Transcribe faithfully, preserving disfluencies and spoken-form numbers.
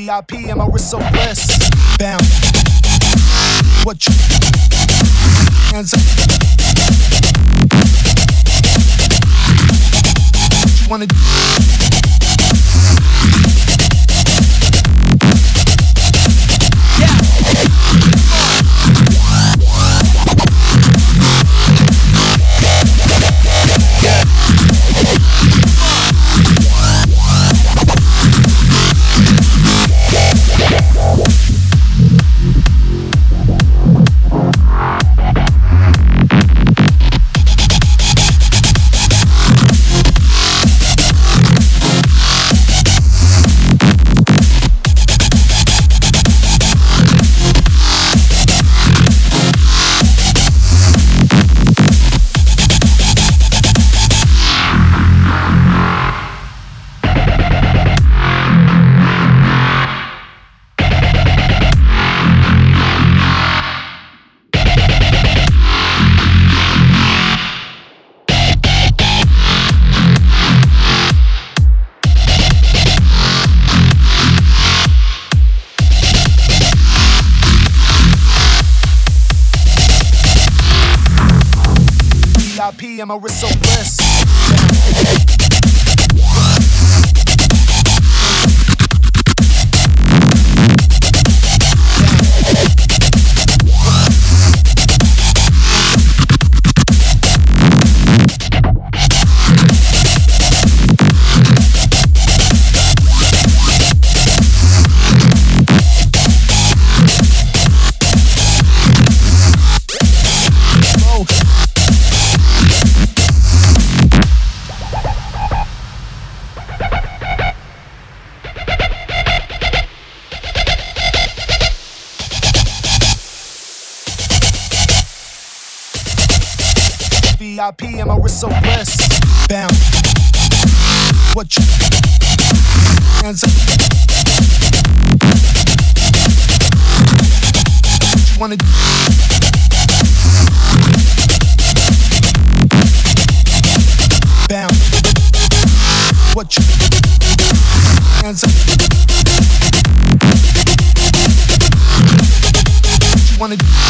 V I P and my wrist so blessed. Bound. What you hands up? What you wanna do? V I P and my wrist so blessed. V I P and my wrist so blessed. Bound. What you hands up? What you wanna do? Bound. What you hands up? What you wanna do?